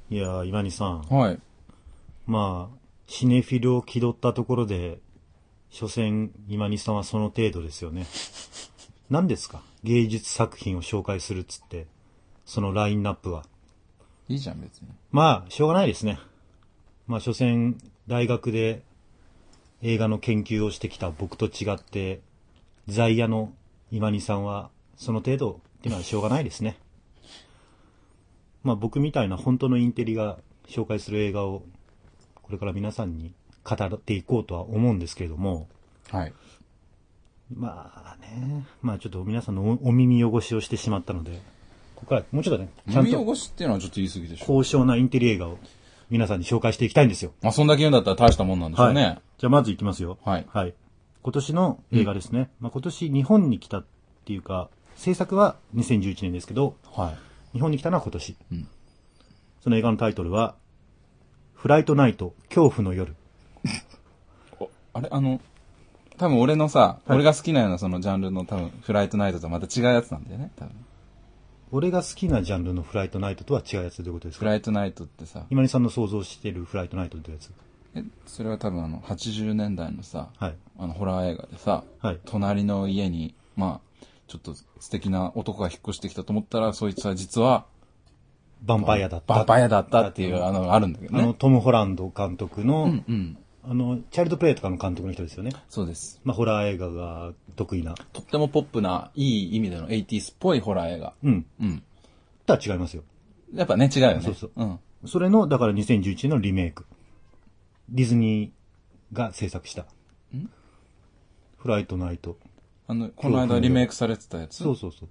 いやー、今にさん。 はい。 まあ、シネフィルを気取ったところで、所詮、今にさんはその程度ですよね。何ですか芸術作品を紹介するっつって、そのラインナップは。 いいじゃん、別に。 まあ、しょうがないですね。まあ、所詮、大学で映画の研究をしてきた僕と違って、在野の今にさんは、その程度っていうのはしょうがないですね。まあ、僕みたいな本当のインテリが紹介する映画を、これから皆さんに語っていこうとは思うんですけれども、 はい。 まあね、まあちょっと皆さんのお耳汚しをしてしまったので、ここからもうちょっとね、ちゃんと耳汚しっていうのはちょっと言い過ぎでしょ。 高尚なインテリ映画を皆さんに紹介していきたいんですよ。 まあ、そんだけ言うんだったら大したもんなんでしょうね。 はい。じゃあまずいきますよ。 はい。 はい。今年の映画ですね。まあ今年日本に来たっていうか、制作は2011年ですけど、 は日本に来たのは今年。 んその映画のタイトルは、フライトナイト、恐怖の夜。 い。あれ多分俺のさ、 はい俺が好きなようなそのジャンルの多分、フライトナイトとはまた違うやつなんだよね、多分。 俺が好きなジャンルのフライトナイトとは違うやつということですか？ フライトナイトってさ、 今にさんの想像しているフライトナイトというやつ。 それは多分80年代のさ、 はい。 ホラー映画でさ、 はい。 隣の家に、まあ、ちょっと素敵な男が引っ越してきたと思ったら、そいつは実は、 ヴァンパイアだった。 バンパイアだったっていう、あるんだけどね。 トム・ホランド監督の、 うん。 チャイルドプレイとかの監督の人ですよね。 そうです。 まあ、ホラー映画が得意な。 とってもポップな、いい意味での 80s っぽいホラー映画。 うん。 うん。 とは違いますよ。 やっぱね、違うよね。 そうそう。 うん。 それの、だから2011年のリメイク。ディズニーが制作した。フライトナイト。 この間リメイクされてたやつ。 そうそうそう。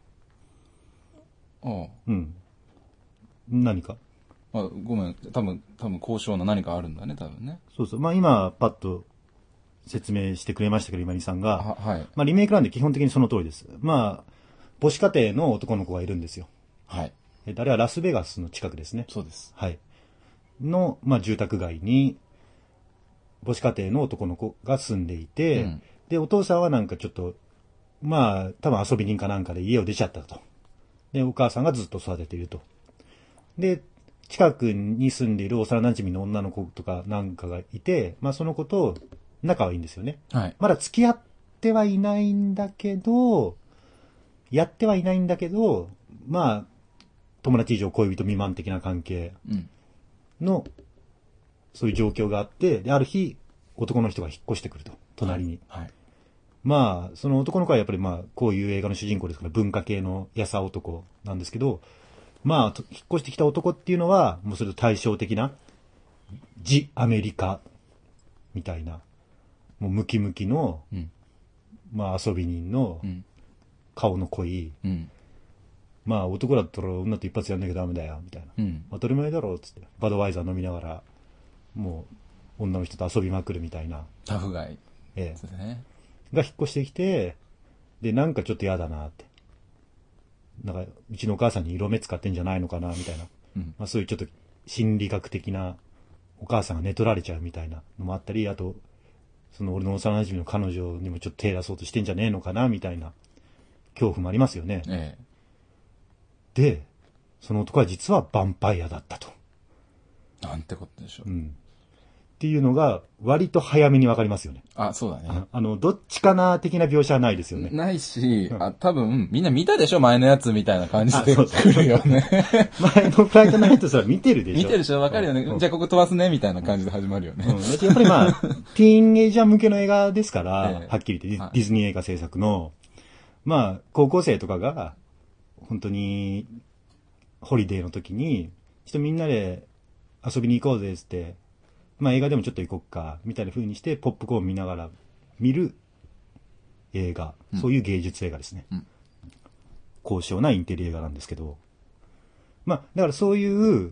ああ。 うん。何かまあ、ごめん。多分、高尚な何かあるんだね、多分ね。 そうそう。まあ今、パッと説明してくれましたけど、今にさんが。 はい。 まあリメイクなんで基本的にその通りです。まあ、母子家庭の男の子がいるんですよ。 はい。 あれはラスベガスの近くですね。 そうです。 はい。の、まあ住宅街に、母子家庭の男の子が住んでいて、 うんで、お父さんはなんかちょっと、まあ、多分遊び人かなんかで家を出ちゃったと。で、お母さんがずっと育てていると。で、近くに住んでいる幼馴染の女の子とかなんかがいて、まあその子と仲はいいんですよね。 はい。 まだ付き合ってはいないんだけど、やってはいないんだけど、まあ、友達以上恋人未満的な関係うん。 の、そういう状況があって、で、ある日、男の人が引っ越してくると。隣に。 はい。 まあ、その男の子はやっぱりまあ、こういう映画の主人公ですから文化系の優男なんですけど、まあ、引っ越してきた男っていうのは、もうそれと対照的な、ジ・アメリカ、みたいな、もうムキムキの、 うん。 まあ遊び人のうん。 顔の濃い、 うん。 まあ男だったら女と一発やんなきゃダメだよ、みたいな。 うん。 当たり前だろ、つって。バドワイザー飲みながら、もう、女の人と遊びまくるみたいな。 タフガイえですね。 が引っ越してきて、で、なんかちょっと嫌だなって。なんか、うちのお母さんに色目使ってんじゃないのかな、みたいな。 うん。 まあそういうちょっと心理学的な、お母さんが寝取られちゃうみたいなのもあったり、あと、その俺の幼馴染の彼女にもちょっと手出そうとしてんじゃねえのかな、みたいな恐怖もありますよね。 えで、その男は実はヴァンパイアだったと。 え。なんてことでしょう。 っていうのが割と早めにわかりますよね。 あ、そうだね。 どっちかな的な描写はないですよね。 ないし、多分、みんな見たでしょ前のやつみたいな感じであそうそう来るよね。 前のフライトナイトさ、見てるでしょ。 見てるでしょわかるよね。じゃあここ飛ばすねみたいな感じで始まるよね。 やっぱりまあ、ティーンエイジャー向けの映画ですから、 ええはっきり言って、 はいディズニー映画制作の、まあ、高校生とかが、本当に、ホリデーの時に、ちょっとみんなで遊びに行こうぜ、つって、まあ映画でもちょっと行こっか、みたいな風にして、ポップコーン見ながら見る映画、そういう芸術映画ですね。 うん高尚なインテリ映画なんですけど、まあ、だからそういう、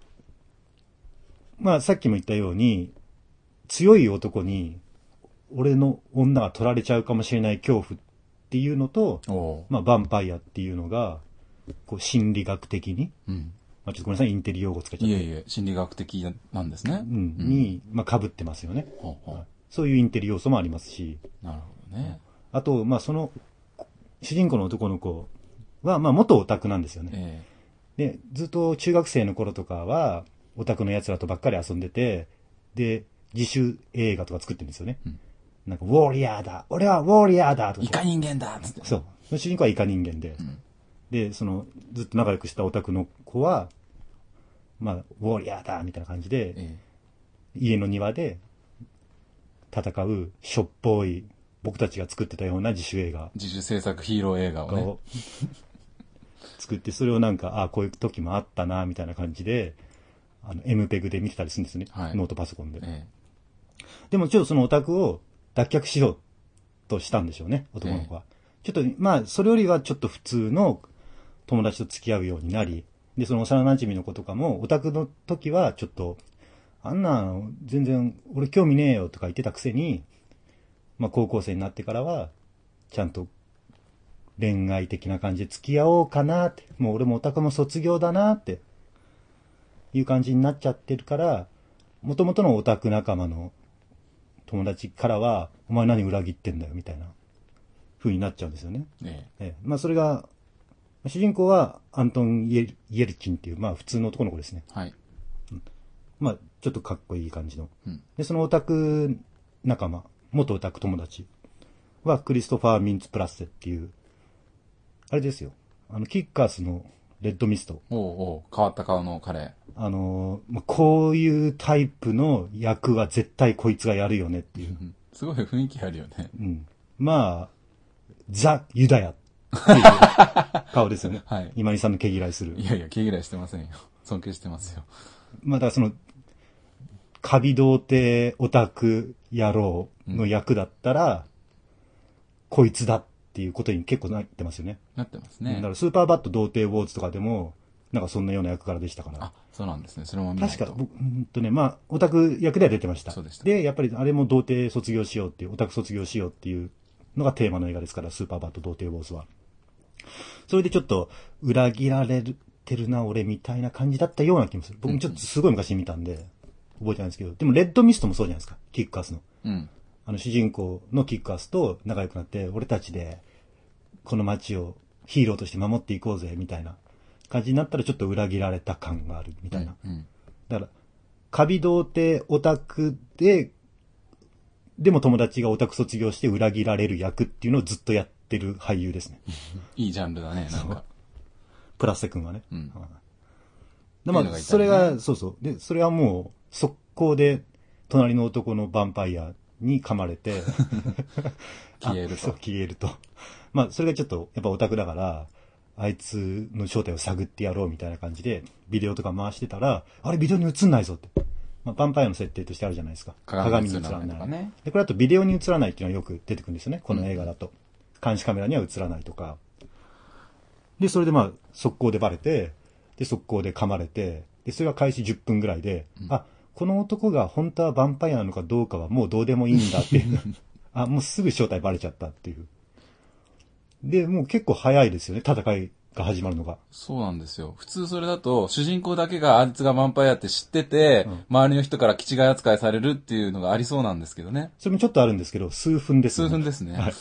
まあさっきも言ったように、強い男に、俺の女が取られちゃうかもしれない恐怖っていうのと、 おまあ、ヴァンパイアっていうのが、こう、心理学的に、 うん。 まあ、ちょっとごめんなさい、インテリ用語使っちゃって。 いえいえ、心理学的なんですね。 に、まあ、被ってますよね。 ほうほう。 そういうインテリ要素もありますし、 なるほどね。 あと、まあ、その、主人公の男の子は、まあ、元オタクなんですよね。 えで、ずっと中学生の頃とかは、オタクの奴らとばっかり遊んでて、で、自主映画とか作ってるんですよね。なんか、ウォーリアーだ俺はウォーリアーだとか。 イカ人間だっつって。 そう。主人公はイカ人間で。で、ずっと仲良くしたオタクの子は、まあ、ウォーリアーだみたいな感じで、家の庭で戦うしょっぽい、僕たちが作ってたような自主映画。 自主制作ヒーロー映画をね。 作って、それをなんか、こういう時もあったな、みたいな感じで、MPEG で見てたりするんですね。ノートパソコンで。でもちょっとそのオタクを脱却しようとしたんでしょうね、男の子は。ちょっと、まあ、それよりはちょっと普通の友達と付き合うようになり、で、その幼馴染の子とかも、オタクの時はちょっと、あんな、全然、俺興味ねえよとか言ってたくせに、まあ、高校生になってからは、ちゃんと恋愛的な感じで付き合おうかなって、もう俺もオタクも卒業だなっていう感じになっちゃってるから、元々のオタク仲間の友達からは、お前何裏切ってんだよみたいな風になっちゃうんですよね。まあそれが、主人公はアントン・イエルチンっていう、まあ普通の男の子ですね。まあちょっとかっこいい感じの。で、そのオタク仲間、元オタク友達はクリストファー・ミンツ・プラッセっていう、あれですよ。キッカースのレッドミスト。 変わった顔の彼。 こういうタイプの役は絶対こいつがやるよねっていう。 すごい雰囲気あるよね。 まあ、ザ・ユダヤっていう顔ですよね。今井さんの毛嫌いする。 いやいや、毛嫌いしてませんよ。尊敬してますよ。 まあだからカビ童貞オタク野郎の役だったら、こいつだっていうことに結構なってますよね。 なってますね。 だからスーパーバット童貞ウォーズとかでも、なんかそんなような役柄でしたから。 そうなんですね。それも見ないと。 確か、まあ、オタク役では出てました。 そうでした。 で、やっぱりあれも童貞卒業しようっていう、オタク卒業しようっていうのがテーマの映画ですから、スーパーバット童貞ウォーズは。それでちょっと、裏切られてるな、俺みたいな感じだったような気もする。僕もちょっとすごい昔に見たんで、覚えてないんですけど、でもレッドミストもそうじゃないですか、キックアスの。主人公のキックアスと仲良くなって、俺たちで、この街をヒーローとして守っていこうぜ、みたいな感じになったらちょっと裏切られた感がある、みたいな。だから、カビ童貞オタクでも友達がオタク卒業して裏切られる役っていうのをずっとやってる俳優ですね。 いいジャンルだね、なんか。 プラッセ君はね。まあ、それが、そうそう。で、それはもう、速攻で、隣の男のヴァンパイアに噛まれて、 消えると。 消えると。まあ、それがちょっと、やっぱオタクだから、あいつの正体を探ってやろうみたいな感じで、ビデオとか回してたら、あれビデオに映んないぞって。まあ、ヴァンパイアの設定としてあるじゃないですか。鏡に映らない。で、これだとビデオに映らないっていうのはよく出てくるんですよね。この映画だと。監視カメラには映らないとか。で、それでまあ、速攻でバレて、で、速攻で噛まれて、で、それが開始10分ぐらいで、この男が本当はヴァンパイアなのかどうかはもうどうでもいいんだっていう。もうすぐ正体バレちゃったっていう。で、もう結構早いですよね、戦いが始まるのが。 そうなんですよ。普通それだと、主人公だけがあいつがヴァンパイアって知ってて、周りの人から気違い扱いされるっていうのがありそうなんですけどね。 それもちょっとあるんですけど、数分ですね。数分ですね。 はい。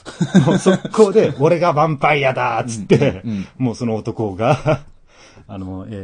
もう速攻で、俺がヴァンパイアだーっつって、もうその男が、 コリン・フ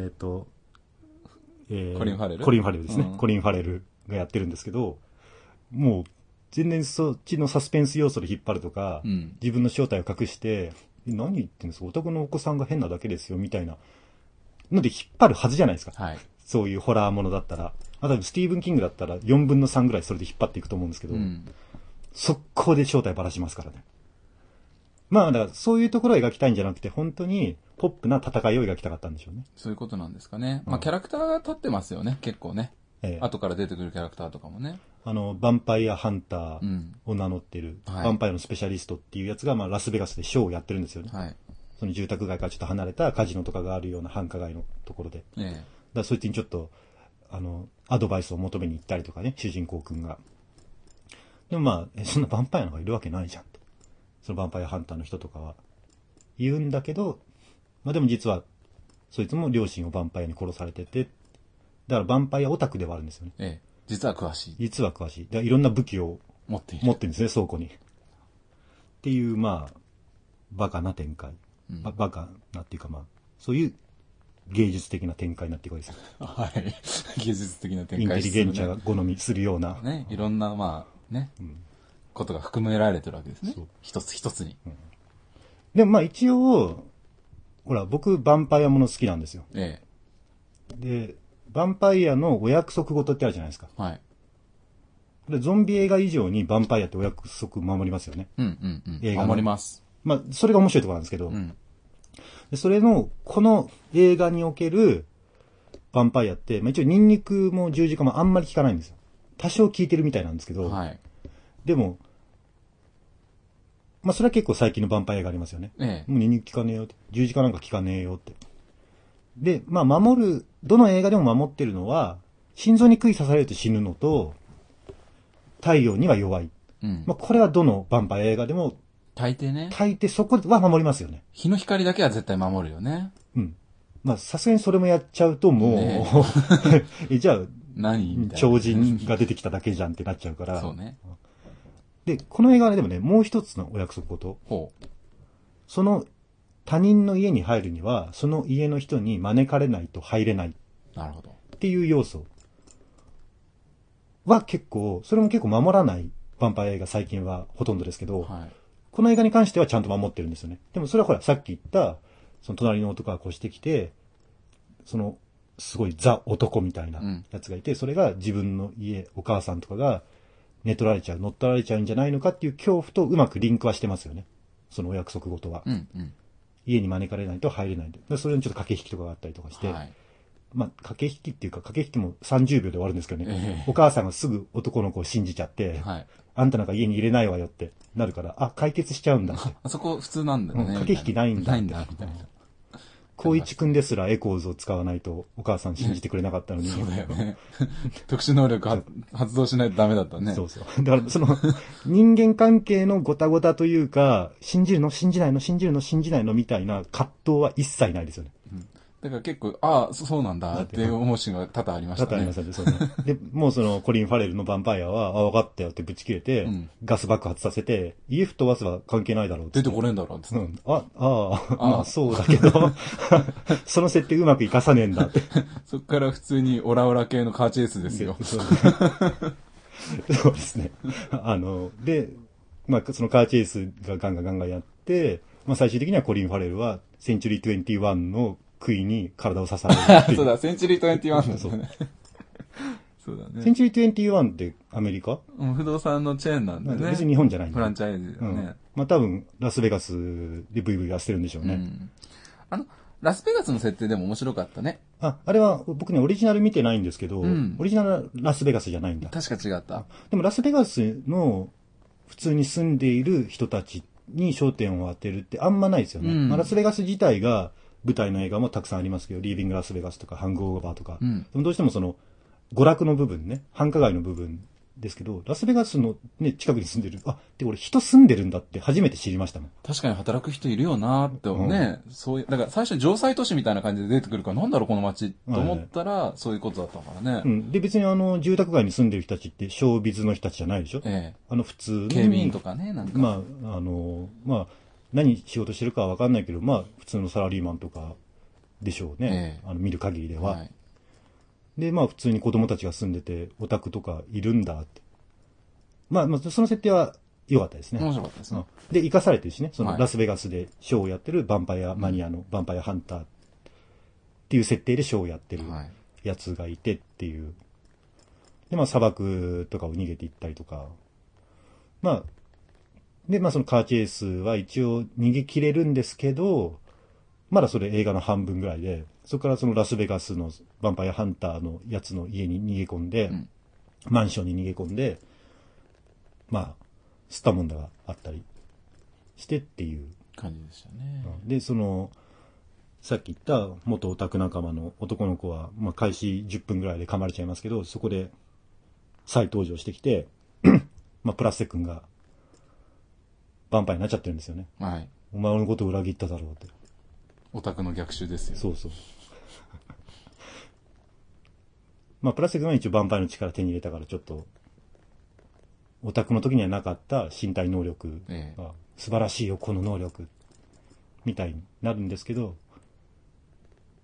ァレル？ コリン・ファレルですね。コリン・ファレルがやってるんですけど、もう、全然そっちのサスペンス要素で引っ張るとか、自分の正体を隠して、何言ってんですか、お宅のお子さんが変なだけですよ、みたいなので引っ張るはずじゃないですか。そういうホラーものだったら。スティーブン・キングだったら4分の3ぐらいそれで引っ張っていくと思うんですけど、速攻で正体ばらしますからね。まあ、だからそういうところを描きたいんじゃなくて、本当にポップな戦いを描きたかったんでしょうね。 そういうことなんですかね。まあ、キャラクターが立ってますよね、結構ね。後から出てくるキャラクターとかもね。 ヴァンパイアハンターを名乗ってる、ヴァンパイアのスペシャリストっていうやつが、まあ、ラスベガスでショーをやってるんですよね。その住宅街からちょっと離れたカジノとかがあるような繁華街のところで。だからそいつにちょっと、アドバイスを求めに行ったりとかね、主人公くんが。でもまあ、そんなヴァンパイアの方がいるわけないじゃんって。そのヴァンパイアハンターの人とかは言うんだけど、まあでも実は、そいつも両親をヴァンパイアに殺されてて、だからヴァンパイアオタクではあるんですよね。 実は詳しい。 実は詳しい。だからいろんな武器を持ってるんですね、倉庫に。っていう、まあ、バカな展開。バカなっていうかまあ、そういう芸術的な展開になっていくわけですよ。 はい。技術的な展インテ開リゲンチャが好みするような。 ね。いろんな、まあ、ね、ことが含められてるわけですねそう。 一つ一つに。 でもまあ一応、ほら、僕、ヴァンパイアもの好きなんですよ。 えで、ヴァンパイアのお約束事ってあるじゃないですか。 え。はい。 でゾンビ映画以上にヴァンパイアってお約束守りますよね。 うんうんうん。 映画の守ります。 まあ、それが面白いところなんですけど、 うん。 でそれの、この映画におけるヴァンパイアって、まあ、一応ニンニクも十字架もあんまり効かないんですよ。多少効いてるみたいなんですけど、 はい。 でも、まあ、それは結構最近のヴァンパイアがありますよね。 ええ。 もうニンニク効かねえよって。十字架なんか効かねえよって。で、まあ、どの映画でも守ってるのは、心臓に杭刺されると死ぬのと、太陽には弱い。 うん。 まあ、これはどのヴァンパイア映画でも、 大抵ね。 大抵そこは守りますよね。 日の光だけは絶対守るよね。 うん。まあ、さすがにそれもやっちゃうともう、 ねじゃあ、 何みたいな。 超人が出てきただけじゃんってなっちゃうから。 そうね。 で、この映画はね、でもね、もう一つのお約束事。 ほその他人の家に入るには、その家の人に招かれないと入れないっう。なるほど。 ていう要素は結構、それも結構守らないヴァンパイア映画最近はほとんどですけど、 はい。 この映画に関してはちゃんと守ってるんですよね。でもそれはほら、さっき言った、その隣の男が越してきて、その、すごいザ男みたいなやつがいて、それが自分の家、お母さんとかが寝取られちゃう、乗っ取られちゃうんじゃないのかっていう恐怖とうまくリンクはしてますよね。そのお約束事は。 うんうん。 家に招かれないと入れないんで。でそれにちょっと駆け引きとかがあったりとかして、 はい。 まあ、駆け引きっていうか、駆け引きも30秒で終わるんですけどね。 ええお母さんがすぐ男の子を信じちゃって、 はい。 あんたなんか家に入れないわよってなるから、あ、解決しちゃうんだって。 あそこ普通なんだよね。 駆け引きないんだないんだ、みたいな。 光一くんですらエコーズを使わないとお母さん信じてくれなかったのに。 そうだよね。特殊能力発動しないとダメだったね。 そうそう。だからその人間関係のごたごたというか、信じるの信じないの信じるの信じないのみたいな葛藤は一切ないですよね。 だから結構、ああ、そうなんだって思うシーンが多々ありましたね。 多々ありますよね。そうね。で、もうそのコリン・ファレルのヴァンパイアは、あ、分かったよってぶち切れて、ガス爆発させて、家吹っ飛ばせば関係ないだろうって。 出てこれんだろうって。 まあそうだけど、その設定うまくいかさねえんだって。 そっから普通にオラオラ系のカーチェイスですよ。 そうですね。で、まあそのカーチェイスがガンガンやって、まあ最終的にはコリン・ファレルは、センチュリー21の杭に体を刺されるっていう。 そうだ、センチュリー21だね。そうだね。 センチュリー21ってアメリカ不動産のチェーンなんでね。 別に日本じゃないんだ。 フランチャイズだね。 まあ多分、ラスベガスでブイブイやってるんでしょうね。 ラスベガスの設定でも面白かったね。 あれは僕ね、オリジナル見てないんですけど、オリジナルはラスベガスじゃないんだ。 確か違った。 でもラスベガスの普通に住んでいる人たちに焦点を当てるってあんまないですよね。まあ、ラスベガス自体が舞台の映画もたくさんありますけど、リービングラスベガスとかハングオーバーとか、でもどうしてもその娯楽の部分ね、繁華街の部分ですけど、ラスベガスのね、近くに住んでる、で、俺人住んでるんだって初めて知りましたもん。 確かに働く人いるよなーってね、そういう、だから最初城塞都市みたいな感じで出てくるから、なんだろうこの街と思ったら、そういうことだったからね。 で、別に住宅街に住んでる人たちってショービズの人たちじゃないでしょ普通の。 警備員とかね、なんか。 まあ、何仕事してるかはわかんないけど、まあ、普通のサラリーマンとかでしょうね。見る限りでは。で、まあ、普通に子供たちが住んでて、オタクとかいるんだって。まあ、その設定は良かったですね。 面白かったですね。 で、活かされてるしね、そのラスベガスでショーをやってるヴァンパイアマニアのヴァンパイアハンターっていう設定でショーをやってるやつがいてっていう。で、まあ、砂漠とかを逃げていったりとか。まあ、で、まあそのカーチェイスは一応逃げ切れるんですけど、まだそれ映画の半分ぐらいで、そこからそのラスベガスのヴァンパイアハンターのやつの家に逃げ込んで、マンションに逃げ込んで、まあ、吸ったもんだがあったりしてっていう感じでしたね。 で、さっき言った元オタク仲間の男の子は、まあ開始10分ぐらいで噛まれちゃいますけど、そこで再登場してきて、まあプラステ君が、ヴァンパイアになっちゃってるんですよね。 はい。 お前のことを裏切っただろうって。 オタクの逆襲ですよ。 そうそう。まあ、プラステ君は一応ヴァンパイアの力手に入れたから、ちょっと、オタクの時にはなかった身体能力が、素晴らしいよ、この能力。みたいになるんですけど、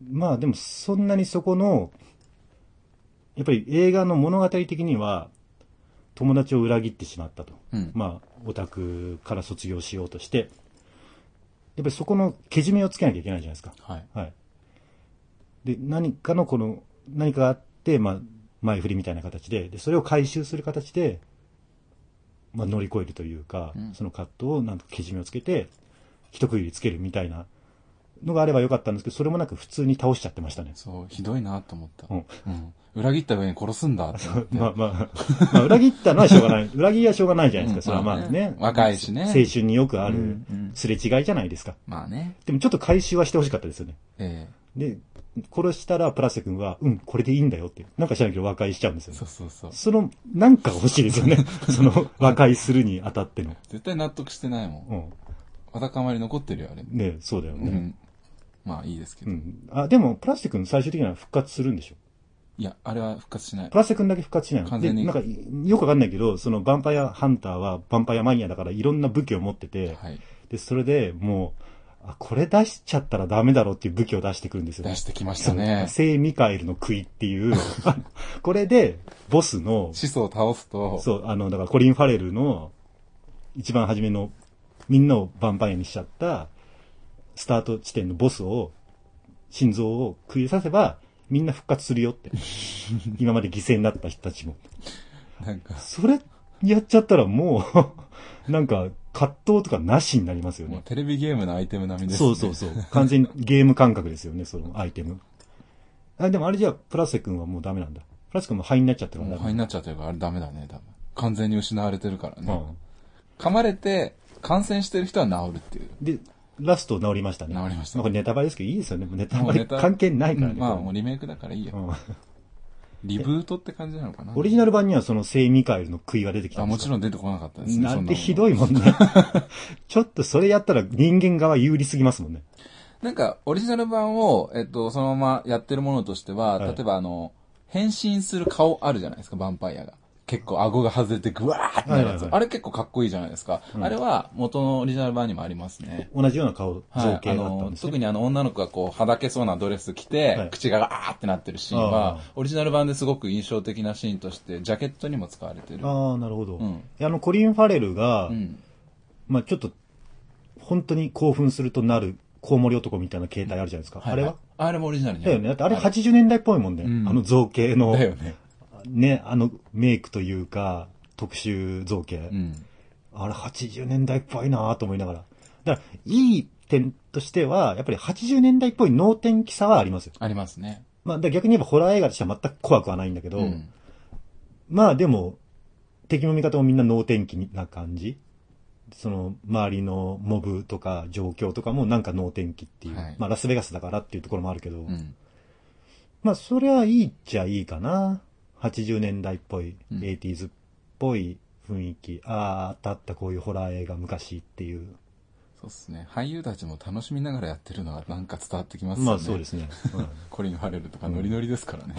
まあでもそんなにそこの、やっぱり映画の物語的には、友達を裏切ってしまったと。 うん。 まあ、オタクから卒業しようとして、やっぱりそこのけじめをつけなきゃいけないじゃないですか。 はい。 はい。で、何かがあって、まあ、前振りみたいな形で、それを回収する形で、まあ、乗り越えるというか、その葛藤をなんとけじめをつけて、一区切りつけるみたいなのがあればよかったんですけど、それもなく普通に倒しちゃってましたね。 そう、ひどいなと思った。 うん。 裏切った上に殺すんだって思って。 まあ、裏切ったのはしょうがない。裏切りはしょうがないじゃないですか。それはまあね。 若いしね。 青春によくあるすれ違いじゃないですか。 まあね。 でもちょっと回収はしてほしかったですよね。で、殺したらプラセ君は、これでいいんだよって。なんか知らんけど和解しちゃうんですよね。 そう。 その、なんか欲しいですよね。その、和解するにあたっての。 絶対納得してないもん。わだかまり残ってるよ、あれ。 ね、そうだよね。 まあいいですけど。 あ、でも、プラステ君最終的には復活するんでしょ？ いや、あれは復活しない。 プラステ君だけ復活しないの。 完全に。 なんか、よくわかんないけど、そのヴァンパイアハンターはヴァンパイアマニアだからいろんな武器を持ってて、 はい、 で、それでもう、これ出しちゃったらダメだろうっていう武器を出してくるんですよ。 出してきましたね。 聖ミカエルの杭っていう、これで、ボスの、 始祖を倒すと、 そう、だからコリン・ファレルの、一番初めの、みんなをヴァンパイアにしちゃった、スタート地点のボスを、心臓を食いさせば、みんな復活するよって。今まで犠牲になった人たちも。 なんか。 それやっちゃったらもう、なんか、葛藤とかなしになりますよね。もうテレビゲームのアイテム並みですね。 そう。完全にゲーム感覚ですよね、そのアイテム。でもあれじゃあ、プラセ君はもうダメなんだ。プラセ君も灰になっちゃってるから。 灰になっちゃってるから、あれダメだね、多分。完全に失われてるからね。噛まれて、感染してる人は治るっていう。 で、ラスト治りましたね。 治りました。 これネタバレですけどいいですよね。ネタバレ関係ないからね。 まあもうリメイクだからいいよ。リブートって感じなのかな。 オリジナル版にはその聖ミカエルの杭は出てきたんですか？ もちろん出てこなかったですね。 なんてひどいもんね。ちょっとそれやったら人間側有利すぎますもんね。 なんか、オリジナル版を、そのままやってるものとしては、例えば変身する顔あるじゃないですか、ヴァンパイアが。結構顎が外れてグワーってなるやつ。あれ結構かっこいいじゃないですか。あれは元のオリジナル版にもありますね。 同じような顔、造形があったんですね。 特に女の子がこう、はだけそうなドレス着て、口がガーってなってるシーンは、オリジナル版ですごく印象的なシーンとして、ジャケットにも使われてる。 ああ、なるほど。コリン・ファレルが、まあちょっと、本当に興奮するとなる、コウモリ男みたいな形態あるじゃないですか。あれはあれもオリジナルだよね。だってあれ80年代っぽいもんね。造形の。 だよね。 ね、メイクというか、特殊造形。あれ80年代っぽいなと思いながら。だから、いい点としては、やっぱり80年代っぽい能天気さはありますよ。 ありますね。 まあ、逆に言えばホラー映画としては全く怖くはないんだけど、まあでも、敵も味方もみんな能天気な感じ。その、周りのモブとか状況とかもなんか能天気っていう。まあラスベガスだからっていうところもあるけど、まあそれはいいっちゃいいかな。80年代っぽい、80s っぽい雰囲気。あったこういうホラー映画昔っていう。 そうですね。俳優たちも楽しみながらやってるのはなんか伝わってきますよね。 まあそうですね。 コリン・ファレルとかノリノリですからね。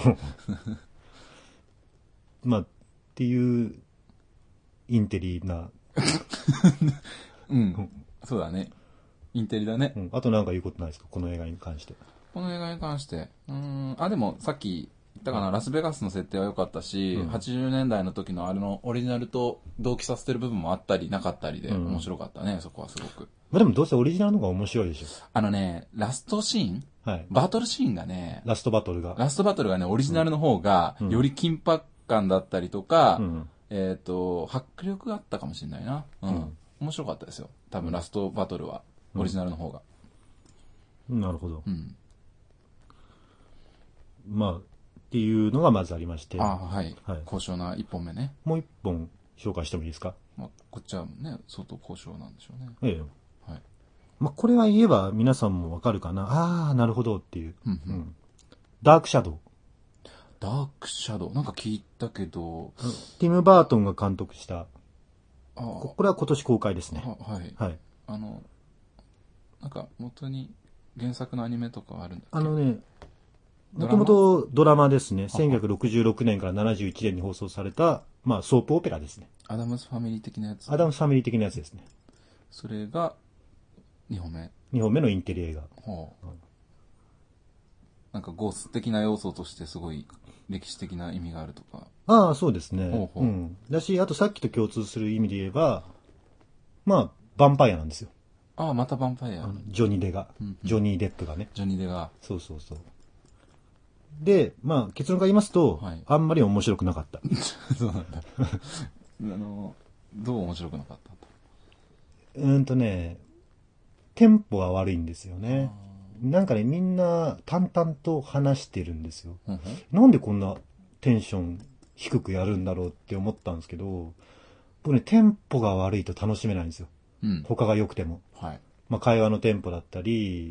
まあ、っていう、インテリな。 そうだね。インテリだね。 あとなんか言うことないですかこの映画に関して。 この映画に関して。でもさっき言ったかな、ラスベガスの設定は良かったし、80年代の時のあれのオリジナルと同期させてる部分もあったりなかったりで面白かったね、そこはすごく。 まあでもどうせオリジナルの方が面白いでしょ。 ラストシーンバトルシーンがね、 ラストバトルがね、オリジナルの方が、より緊迫感だったりとか、迫力があったかもしれないな。面白かったですよ。多分ラストバトルは、オリジナルの方が。 なるほど。まあ、っていうのがまずありまして。 はい。高尚な1本目ね。 もう1本紹介してもいいですか？ まあ、こっちはね、相当高尚なんでしょうね。 ええ。はい。まあ、これは言えば皆さんもわかるかな。なるほどっていう。ダークシャドウ。 ダークシャドウなんか聞いたけど、 ティム・バートンが監督した、これは今年公開ですね。 はい。なんか元に原作のアニメとかあるんだっけ？ もともとドラマですね。1966年から71年に放送された、まあソープオペラですね。 アダムスファミリー的なやつ？ アダムスファミリー的なやつですね。 それが2本目。 2本目のインテリ映画。 なんかゴース的な要素としてすごい歴史的な意味があるとか。 ああ、そうですね。 ほうほううん。だし、あとさっきと共通する意味で言えば、まあ、ヴァンパイアなんですよ。 ああ、またヴァンパイア。 ジョニー・デが、 うんうんジョニー・デップがね。 ジョニー・デが。 そうそうそう。で、まあ、結論から言いますと、 はいあんまり面白くなかった。 そうなんだ。どう面白くなかったテンポが悪いんですよね。なんかね、みんな淡々と話してるんですよ。 うんなんでこんなテンション低くやるんだろうって思ったんですけど、僕ね、テンポが悪いと楽しめないんですよ。 うん。 他が良くても。 はい。 まあ、会話のテンポだったり、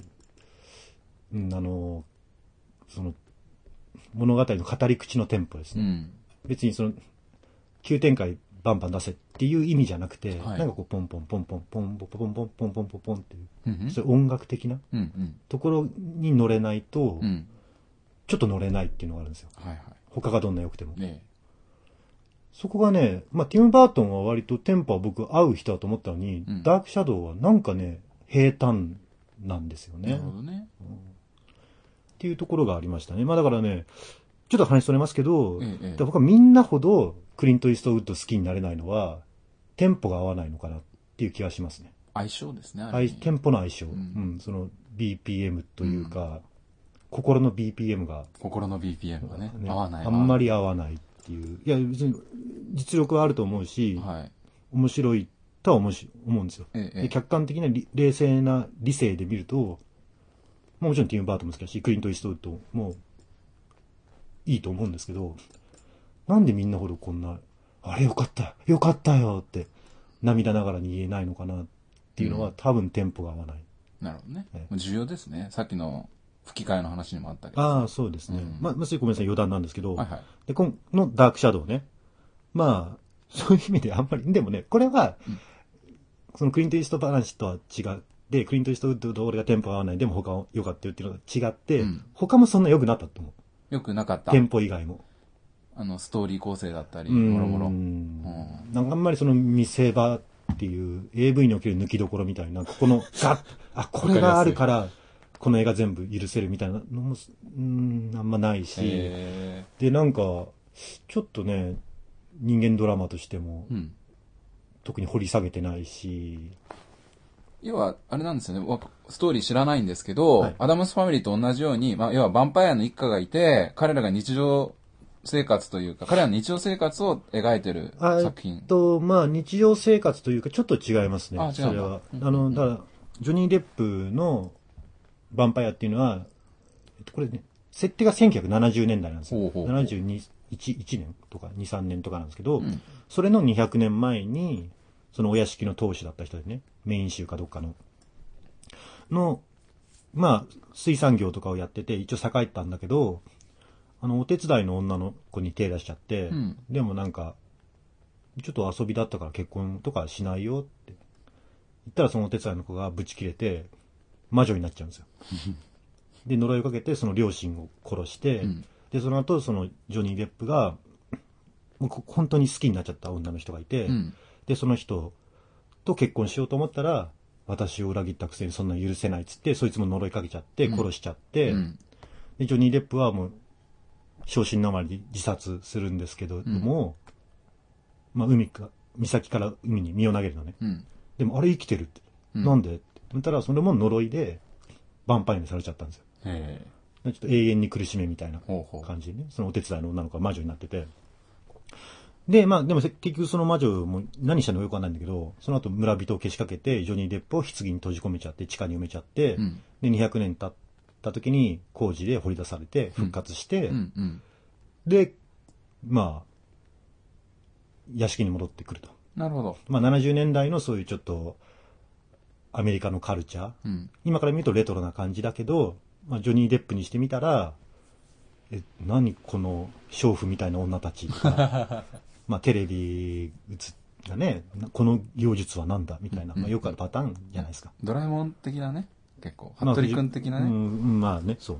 その、物語の語り口のテンポですね。 うん。 別にその、急展開バンバン出せっていう意味じゃなくて、 はいなんかこう、ポンポンポンポンポンポンポンポンポンポンポンポンっていう、 うんそういう音楽的なうんうんところに乗れないと、 うん。 ちょっと乗れないっていうのがあるんですよ。 はいは他がどんな良くても。 い。ねそこがね、まあ、ティム・バートンは割とテンポは僕合う人だと思ったのに、 うんダークシャドウはなんかね、平坦なんですよえ。なね。 るほどね。 っていうところがありましたね。まあだからね、ちょっと話それますけど、 ええだから僕はみんなほどクリント・イーストウッド好きになれないのは、テンポが合わないのかなっていう気がしますね。 相性ですね、あれ。 テンポの相性。 んその BPM というか、心の BPM が、 心の BPM がね、 ね合わない。 あんまり合わないっていう。いや、別に実力はあると思うし、 はい。 面白いとは思うんですよ。 ええで客観的な冷静な理性で見ると、もちろんティム・バートンも好きだし、クリント・イーストウッドもいいと思うんですけど、なんでみんなほどこんな、あれよかった、よかったよって涙ながらに言えないのかなっていうのは、多分テンポが合わない。 なるほどねえ。 重要ですね。さっきの吹き替えの話にもあったけど。 ああ、そうですね。 うんまあ、ごめんなさい、余談なんですけど、 はいはい。 で、このダークシャドウね。まあ、そういう意味であんまり、でもね、これは、そのクリント・イースト話とは違って、クリント・イーストウッドと俺がテンポ合わない、でも他は良かったよっていうのが違って、他もそんな良くなったと思う。 よくなかったテ。ンポ以外も。 ストーリー構成だったり、もろもろ。 なんかあんまりその見せ場っていう AV における抜きどころみたいな、ここのガッ、あ、これがあるから、この映画全部許せるみたいなのも、あんまないし、で、なんか、ちょっとね、人間ドラマとしても、特に掘り下げてないし、 要は、あれなんですよね。ストーリー知らないんですけど、 はいアダムスファミリーと同じように、まあ、要はヴァンパイアの一家がいて、彼らが日常生活というか、彼らの日常生活を描いてる作品。 まあ日常生活というかちょっと違いますね。 あ違うんだそれは。だから、ジョニー・デップのヴァンパイアっていうのは、これね、設定が1970年代なんですよ。 ほうほうほう 71年とか2、3年とかなんですけど、それの200年前に、そのお屋敷の当主だった人でね、メイン州かどっかの、まあ、水産業とかをやってて、一応栄えてたんだけど、お手伝いの女の子に手出しちゃって、でもなんか、ちょっと遊びだったから結婚とかしないよって言ったら、そのお手伝いの子がブチ切れて、魔女になっちゃうんですよ。で、呪いをかけて、その両親を殺して、で、その後、そのジョニー・デップが、もう本当に好きになっちゃった女の人がいて、で、その人と結婚しようと思ったら、私を裏切ったくせにそんな許せないっつって、そいつも呪いかけちゃって、殺しちゃって、で、ジョニー・デップはもう、昇進のあまりで自殺するんですけども、まあ、岬から海に身を投げるのね。でも、あれ生きてるって。なんでって言ったら、それも呪いで、ヴァンパイアにされちゃったんですよ。ちょっと永遠に苦しめみたいな感じでね、そのお手伝いの女の子が魔女になってて。で、まあ、でも結局その魔女も何したのかよくわかんないんだけど、その後村人をけしかけて、ジョニー・デップを棺に閉じ込めちゃって、地下に埋めちゃって、で、200年経った時に工事で掘り出されて、復活して、で、まあ、屋敷に戻ってくると。 なるほど。 まあ、70年代のそういうちょっと、アメリカのカルチャー、今から見るとレトロな感じだけど、まあ、ジョニー・デップにしてみたら、何この娼婦みたいな女たちとか、まあテレビがね、この妖術は何だみたいな、まあ、よくあるパターンじゃないですか。 ドラえもん的なね、結構。服部君的なね。 まあね、そう。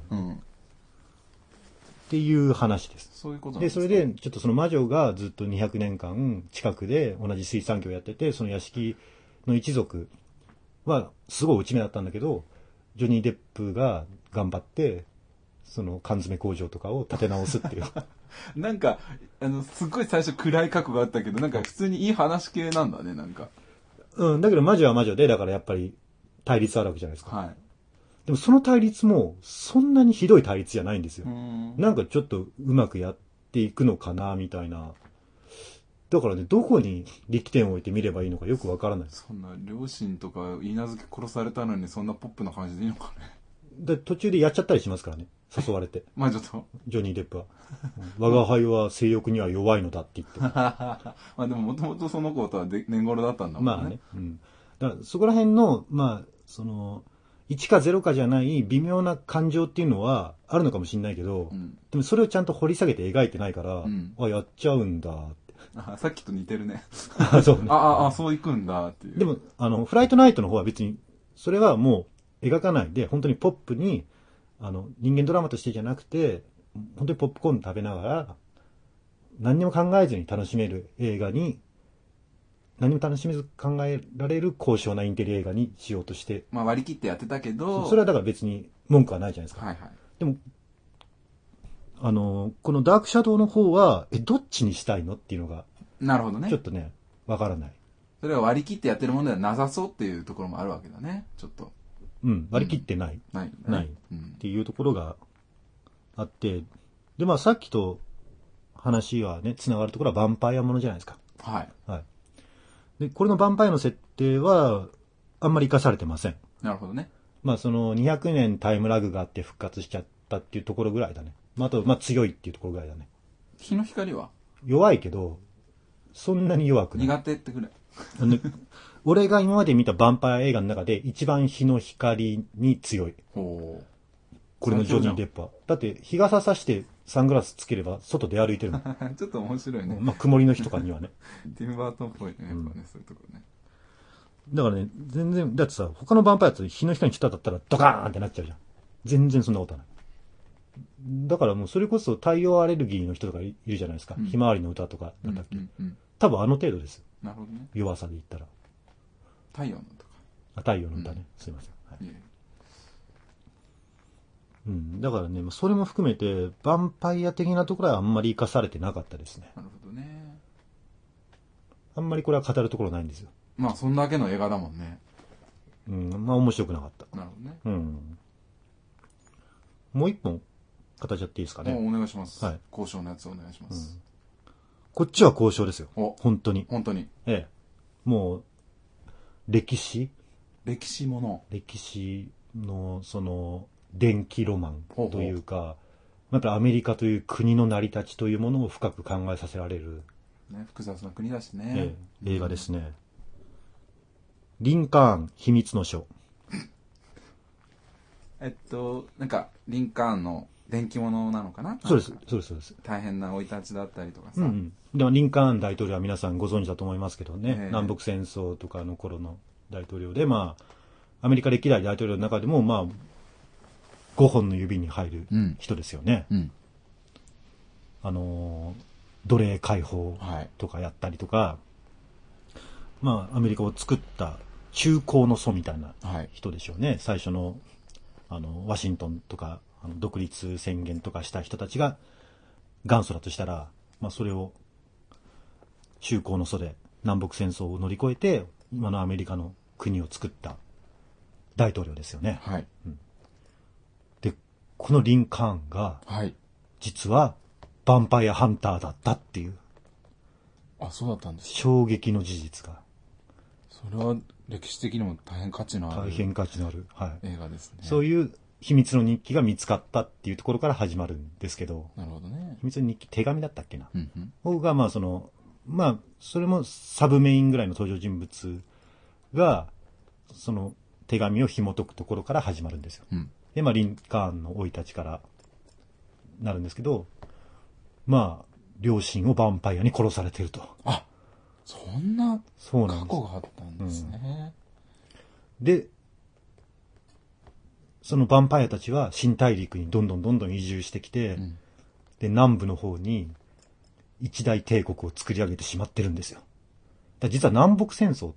っていう話です。 そういうことなんで、 ですか。 それで、ちょっとその魔女がずっと200年間近くで同じ水産業をやってて、その屋敷の一族はすごい落ち目だったんだけど、ジョニー・デップが頑張って、 その缶詰工場とかを立て直すっていう。 なんか、すっごい最初暗い過去があったけど、なんか普通にいい話系なんだね、なんか。 うん、だけど魔女は魔女で、だからやっぱり対立あるわけじゃないですか。 はい。 でもその対立もそんなにひどい対立じゃないんですよ。 んなんかちょっとうまくやっていくのかな、みたいな。だからね、どこに力点を置いて見ればいいのかよくわからない。 そんな、両親とか言い名付け殺されたのにそんなポップな感じでいいのかね。 で途中でやっちゃったりしますからね。誘われて。 まあちょっと。 ジョニー・デップは。我が輩は性欲には弱いのだって言って。 まあでももともとその子とは年頃だったんだもんね。 まあね。うん。だからそこら辺の、まあ、その、1か0かじゃない微妙な感情っていうのはあるのかもしれないけど、でもそれをちゃんと掘り下げて描いてないから、あ、やっちゃうんだって。 さっきと似てるね。 そうね。 そういくんだっていう。 でも、フライトナイトの方は別に、それはもう描かないで、本当にポップに、人間ドラマとしてじゃなくて、本当にポップコーン食べながら、何にも考えずに楽しめる映画に、何も楽しめず考えられる高尚なインテリ映画にしようとして。 まあ割り切ってやってたけど。 それはだから別に文句はないじゃないですか。 はいはい。 でも、このダークシャドウの方は、どっちにしたいのっていうのが、 なるほどね。 ちょっとね、わからない。 それは割り切ってやってるものではなさそうっていうところもあるわけだね、ちょっと。 うん、割り切ってない。 ない、ね。 ない。っていうところがあって、で、まあさっきと話はね、繋がるところはヴァンパイアものじゃないですか。 はい。 はい。で、これのヴァンパイアの設定は、あんまり活かされてません。 なるほどね。 まあその200年タイムラグがあって復活しちゃったっていうところぐらいだね。まああと、まあ強いっていうところぐらいだね。 日の光は弱いけど、そんなに弱くない。 苦手ってくらい。 俺が今まで見たヴァンパイア映画の中で一番日の光に強い。 ほう。 これのジョニー・デップは。だって日傘さしてサングラスつければ外で歩いてるもん。 ちょっと面白いね。 まあ曇りの日とかにはね。 ティム・バートンっぽいね、やっぱね、そういうところね。 だからね、全然、だってさ、他のヴァンパイアって日の光に来ただったらドカーンってなっちゃうじゃん。全然そんなことない。だからもうそれこそ太陽アレルギーの人とかいるじゃないですか。ひまわりの歌とかなんだっけ。多分あの程度ですよ。 なるほどね。 弱さで言ったら。 太陽の歌か。 太陽の歌ね。すいません。はい。うん。だからね、それも含めて、ヴァンパイア的なところはあんまり活かされてなかったですね。 なるほどね。 あんまりこれは語るところないんですよ。 まあ、そんだけの映画だもんね。 うん。まあ面白くなかった。 なるほどね。 うん。もう一本語っちゃっていいですかね。 お願いします。 はい。 交渉のやつお願いします。 こっちは交渉ですよ。本当に。 本当に。 ええ。もう、歴史もの。 歴史の、その、電気ロマンというか、やっぱりアメリカという国の成り立ちというものを深く考えさせられる。 ね、複雑な国だしね。 映画ですね。リンカーン秘密の書。 なんか、リンカーンの電気物なのかな。 そうです、そうです、そうです。 大変な生い立ちだったりとかさ。 でもリンカーン大統領は皆さんご存知だと思いますけどね、南北戦争とかの頃の大統領で、まあ、アメリカ歴代大統領の中でも、まあ、5本の指に入る人ですよね。奴隷解放とかやったりとか、まあ、アメリカを作った中興の祖みたいな人でしょうね。最初の、ワシントンとか、独立宣言とかした人たちが元祖だとしたら、まあ、それを中興の祖で南北戦争を乗り越えて今のアメリカの国を作った大統領ですよね。 はい。 で、このリンカーンが、実はヴァンパイアハンターだったっていう。 あ、そうだったんですか。 衝撃の事実が。 それは歴史的にも大変価値のある。 大変価値のある。はい。 映画ですね。 そういう秘密の日記が見つかったっていうところから始まるんですけど。 なるほどね。 秘密の日記、手紙だったっけな。僕が、まあまあ、それもサブメインぐらいの登場人物が、その手紙を紐解くところから始まるんですよ。で、まあ、リンカーンの生い立ちからなるんですけど、まあ、両親をヴァンパイアに殺されてると。 あ、そんな過去があったんですね。 で、そのヴァンパイアたちは新大陸にどんどん移住してきて、で、南部の方に一大帝国を作り上げてしまってるんですよ。だ実は南北戦争って、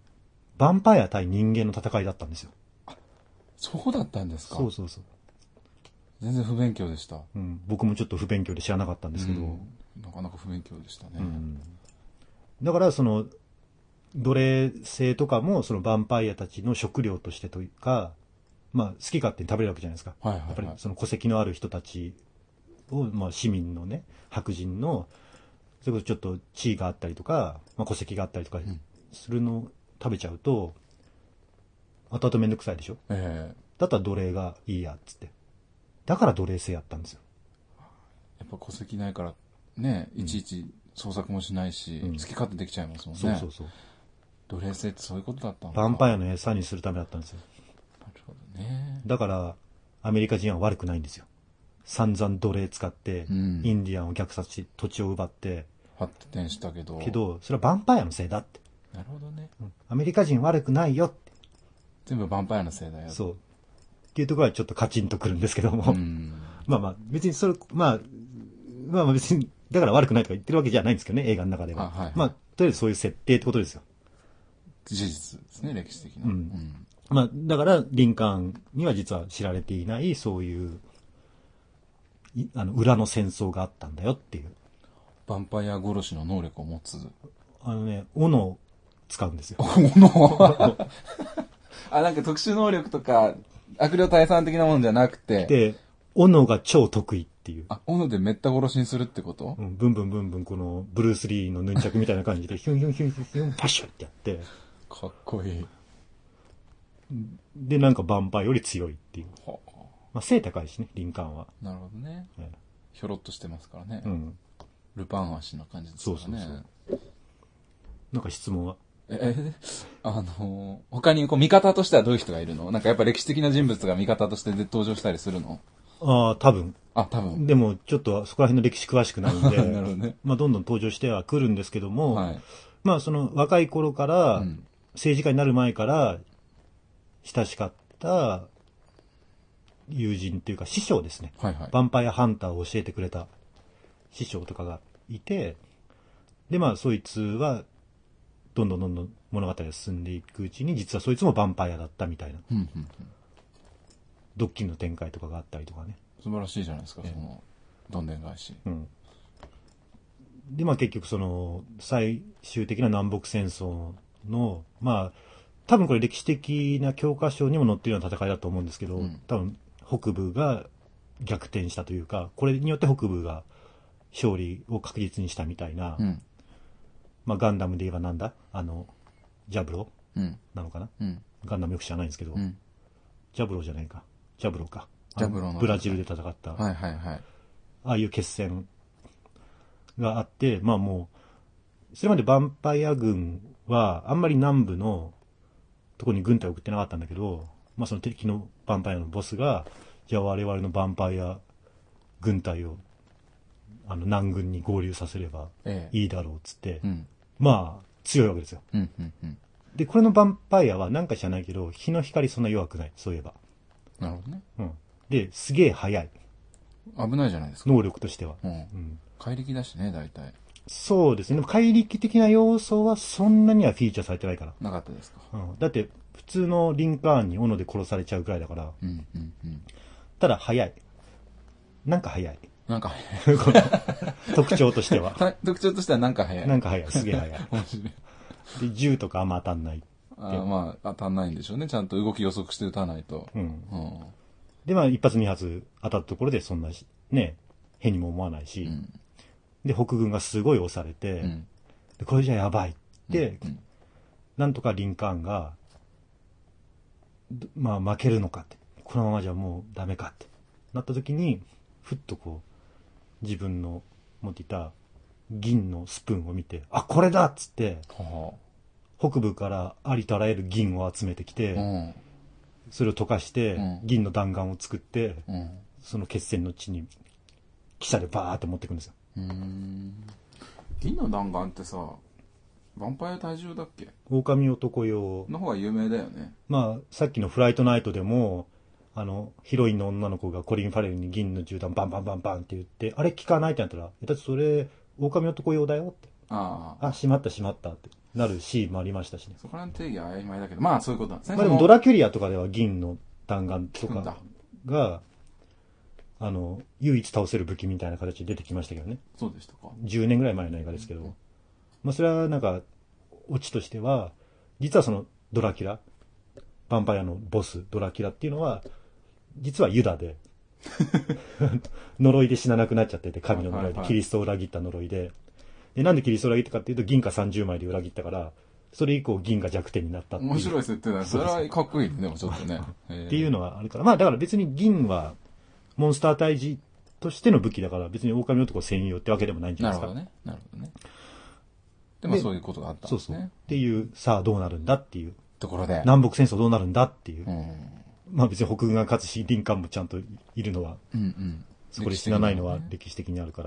ヴァンパイア対人間の戦いだったんですよ。 あ、そうだったんですか。 そうそうそう。 全然不勉強でした。 うん。僕もちょっと不勉強で知らなかったんですけど。 なかなか不勉強でしたね。 だからその、奴隷制とかもそのヴァンパイアたちの食料としてというか、まあ好き勝手に食べれるわけじゃないですか。 はいはいはい。 やっぱりその戸籍のある人たちを、まあ市民のね、白人の、それこそちょっと地位があったりとか、まあ戸籍があったりとかするのを食べちゃうと、後々めんどくさいでしょ。だったら奴隷がいいやっつって。だから奴隷制やったんですよ。 やっぱ戸籍ないからね、いちいち捜索もしないし、好き勝手できちゃいますもんね。 そうそうそう。 奴隷制ってそういうことだったのか。 ヴァンパイアの餌にするためだったんですよ。 なるほどね。 だからアメリカ人は悪くないんですよ。散々奴隷使って、インディアンを虐殺し土地を奪って発展したけどそれはヴァンパイアのせいだって。 なるほどね、 アメリカ人悪くないよって。 全部ヴァンパイアのせいだよ。 そうっていうところはちょっとカチンとくるんですけども、まあまあ別にそれまあ別にだから悪くないとか言ってるわけじゃないんですけどね、映画の中では。まあとりあえずそういう設定ってことですよ。 事実ですね、歴史的な。 まあだからリンカーンには実は知られていないそういう裏の戦争があったんだよっていう。 ヴァンパイア殺しの能力を持つ。 斧を使うんですよ。 斧なんか特殊能力とか、悪霊退散的なものじゃなくて。 で、斧が超得意っていう。 斧でめった殺しにするってこと？ ブンブンブンブン、この、ブルース・リーのヌンチャクみたいな感じで、ヒュンヒュンヒュンヒュンヒュン、パシュってやって。 かっこいい。 で、なんかヴァンパイアより強いっていう。まあ、背高いしね、リンカーンは。 なるほどね。ひょろっとしてますからね。ルパン足な感じですからね。 そう。なんか質問は？ 他に味方としてはどういう人がいるの？なんかやっぱ歴史的な人物が味方として登場したりするの？ 多分。 多分。 でも、ちょっとそこら辺の歴史詳しくないんで、 なるほどね。 まあ、どんどん登場しては来るんですけども、まあ、その若い頃から、政治家になる前から、親しかった友人っていうか師匠ですね。ヴァンパイアハンターを教えてくれた師匠とかがいて、で、まあ、そいつは、どんどん物語が進んでいくうちに、実はそいつもヴァンパイアだったみたいな。ドッキリの展開とかがあったりとかね。 素晴らしいじゃないですか、その、どんでん返し。 で、まあ結局その、最終的な南北戦争の、まあ、多分これ歴史的な教科書にも載っているような戦いだと思うんですけど、多分北部が逆転したというか、これによって北部が勝利を確実にしたみたいな、まあガンダムで言えばなんだジャブロなのかな、ガンダムよく知らないんですけど、ジャブロじゃないか。ジャブロか。 ジャブロのブラジルで戦った。ああいう決戦があって、まあもう、それまでヴァンパイア軍はあんまり南部のところに軍隊を送ってなかったんだけど、まあその敵のヴァンパイアのボスが、じゃあ我々のヴァンパイア軍隊を南軍に合流させればいいだろうっつって、まあ強いわけですよ。で、これのヴァンパイアはなんか知らないけど、日の光そんな弱くない、そういえば。 なるほどね。 で、すげえ速い。 危ないじゃないですか。 能力としては。 怪力だしね、大体。 そうですね。怪力的な要素はそんなにはフィーチャーされてないから。 なかったですか。 だって、普通のリンカーンに斧で殺されちゃうくらいだから。ただ、速い。なんか速い。 なんか速い。 特徴としては。 特徴としてはなんか速い。 なんか速い。すげえ速い。 面白い。 で、銃とかあんま当たんない。 まあ、当たんないんでしょうね。ちゃんと動き予測して撃たないと。 で、まあ、一発二発当たったところでそんな、ね、変にも思わないし。で、北軍がすごい押されて、でこれじゃやばいって、なんとかリンカーンが、まあ負けるのかって、このままじゃもうダメかってなった時に、ふっとこう、自分の持っていた銀のスプーンを見て、あ、これだっつって、北部からありとあらゆる銀を集めてきて、それを溶かして、銀の弾丸を作って、その決戦の地に、汽車でバーって持っていくんですよ。 銀の弾丸ってさ、ヴァンパイア体重だっけ？ 狼男用の方が有名だよね。 まあ、さっきのフライトナイトでも、ヒロインの女の子がコリン・ファレルに銀の銃弾バンバンバンバンって言って、あれ効かないってなったら、だってそれ、狼男用だよって。しまったしまったってなるシーンもありましたしね。 そこら辺定義は曖昧だけど、まあそういうことなんですね。 まあでもドラキュリアとかでは銀の弾丸とかが、 唯一倒せる武器みたいな形で出てきましたけどね。 そうでしたか。 10年ぐらい前の映画ですけど。まあ、それはなんか、オチとしては、実はそのドラキュラ、ヴァンパイアのボス、ドラキュラっていうのは、実はユダで、呪いで死ななくなっちゃってて、神の呪いで、キリストを裏切った呪いで。で、なんでキリストを裏切ったかっていうと、銀貨30枚で裏切ったから、それ以降銀が弱点になったっていう。 面白い設定だね。それはかっこいいね、でもちょっとね。 っていうのはあるから。まあだから別に銀は、モンスター退治としての武器だから、別に狼男専用ってわけでもないんじゃないですか。 なるほどね。なるほどね。でもそういうことがあったんですね。 そうそう。っていう、さあどうなるんだっていう。 ところで。 南北戦争どうなるんだっていう。まあ別に北軍が勝つし、林間もちゃんといるのは、そこで死なないのは歴史的にあるから。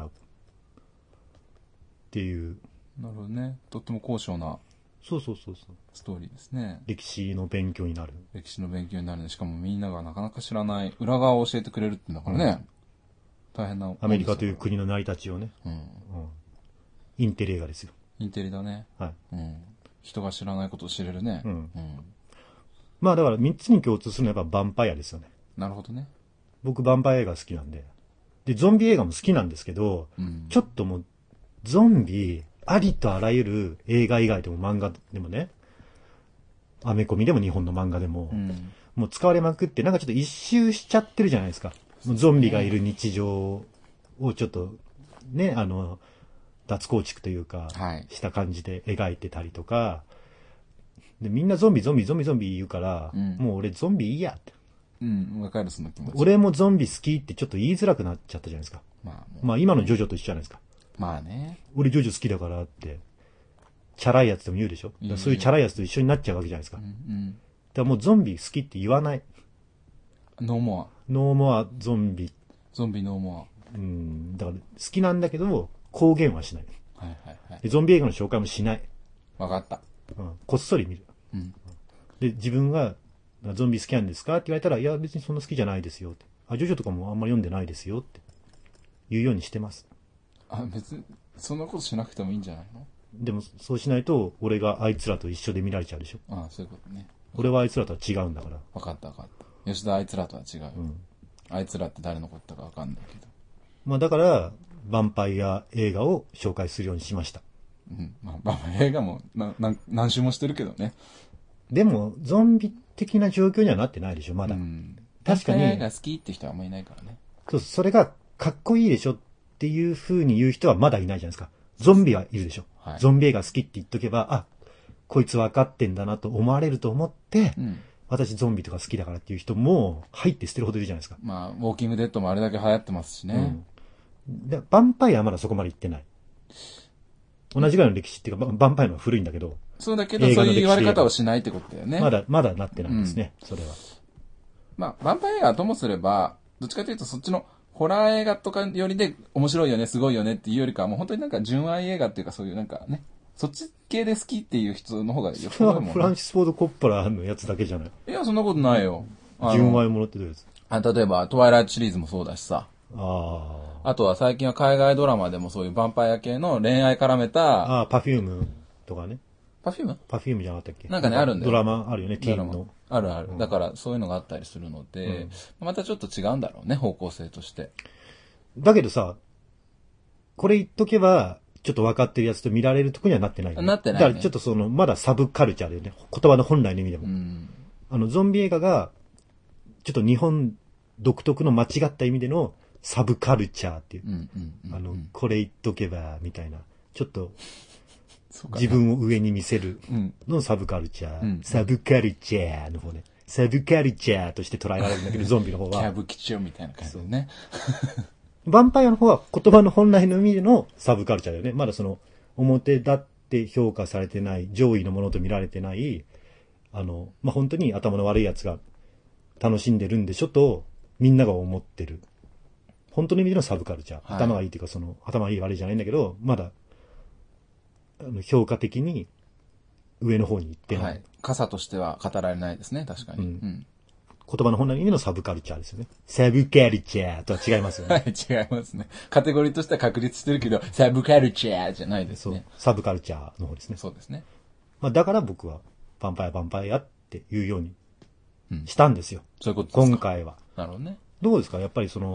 っていう。 なるほどね。とっても高尚な。 そう。ストーリーですね。 歴史の勉強になる。 歴史の勉強になるね。しかもみんながなかなか知らない裏側を教えてくれるってんだからね。大変な。 アメリカという国の成り立ちをね。インテリ映画ですよ。 インテリだね。 はい。 人が知らないことを知れるね。 まあだから3つに共通するのはやっぱヴァンパイアですよね。 なるほどね。 僕ヴァンパイア映画好きなんで。で、ゾンビ映画も好きなんですけど、ちょっともう、ゾンビ、ありとあらゆる映画以外でも漫画でもね、アメコミでも日本の漫画でも、もう使われまくって、なんかちょっと一周しちゃってるじゃないですか。もうゾンビがいる日常をちょっと、ね、脱構築というか、した感じで描いてたりとか、で、みんなゾンビ言うから、もう俺ゾンビいいやって。 わかるその気持ち。 俺もゾンビ好きってちょっと言いづらくなっちゃったじゃないですか。まあ今のジョジョと一緒じゃないですか。 まあね。 俺ジョジョ好きだからって、チャラいやつでも言うでしょ。そういうチャラいやつと一緒になっちゃうわけじゃないですか。だからもうゾンビ好きって言わない。 ノーモア。 ノーモアゾンビ。 ゾンビノーモア。だから好きなんだけど、公言はしない。でゾンビ映画の紹介もしない。 わかった。 こっそり見る。で、自分が、ゾンビ好きなんですかって言われたら、いや別にそんな好きじゃないですよって。ジョジョとかもあんまり読んでないですよって言うようにしてます。 別に、そんなことしなくてもいいんじゃないの？ でも、そうしないと、俺があいつらと一緒で見られちゃうでしょ。 そういうことね。 俺はあいつらとは違うんだから。 わかった。吉田あいつらとは違う。あいつらって誰のことかわかんないけど。 まあだから、ヴァンパイア映画を紹介するようにしました。 まあ映画も何周もしてるけどね。 でも、ゾンビ的な状況にはなってないでしょ、まだ。確かに。 映画好きって人はあんまりいないからね。 そう、それがかっこいいでしょっていう風に言う人はまだいないじゃないですか。ゾンビはいるでしょ。ゾンビ映画好きって言っとけば、こいつ分かってんだなと思われると思って、私ゾンビとか好きだからっていう人も入って捨てるほどいるじゃないですか。 まあ、ウォーキングデッドもあれだけ流行ってますしね。 ヴァンパイアはまだそこまで行ってない。同じぐらいの歴史っていうか、ヴァンパイアのは古いんだけど。 そうだけど、そういう言われ方をしないってことだよね。 まだなってないですね、それは。 まあ、ヴァンパイアはともすれば、どっちかというとそっちのホラー映画とかよりで面白いよね、すごいよねっていうよりかは、もう本当になんか純愛映画っていうかそういうなんかね、そっち系で好きっていう人の方がよっぽどだもんね。 フランシス・フォード・コッポラのやつだけじゃない。 いや、そんなことないよ。 純愛ものってどういうやつ？例えば、トワイライトシリーズもそうだしさ。あとは最近は海外ドラマでもそういうヴァンパイア系の恋愛絡めた。 パフュームとかね。 パフューム？ パフュームじゃなかったっけ？ なんかね、あるんだよ。 ドラマあるよね、ティーンの。 ある。だからそういうのがあったりするので、またちょっと違うんだろうね、方向性として。 だけどさ、これ言っとけば、ちょっと分かってるやつと見られるとこにはなってないよね。 なってない、 だからちょっとまだサブカルチャーでね、言葉の本来の意味でも。ゾンビ映画が、ちょっと日本独特の間違った意味でのサブカルチャーっていう。これ言っとけば、みたいな。ちょっと、自分を上に見せるのサブカルチャー。サブカルチャーの方ね。サブカルチャーとして捉えられるんだけど、ゾンビの方は。 キャブ基調みたいな感じだよね。 ヴァンパイアの方は言葉の本来の意味でのサブカルチャーだよね。まだ表立って評価されてない、上位のものと見られてない、本当に頭の悪い奴が楽しんでるんでしょと、みんなが思ってる。本当の意味でのサブカルチャー。頭がいいっていうか、頭がいい悪いじゃないんだけど、まだ、評価的に上の方に行ってない。 傘としては語られないですね、確かに。 言葉の本来の意味のサブカルチャーですよね。サブカルチャーとは違いますよね。 違いますね。カテゴリーとしては確立してるけど、サブカルチャーじゃないですね。 サブカルチャーの方ですね。 そうですね。 だから僕は、ヴァンパイアって言うようにしたんですよ。 そういうことですか。 今回は。 なるほどね。 どうですか？やっぱりヴ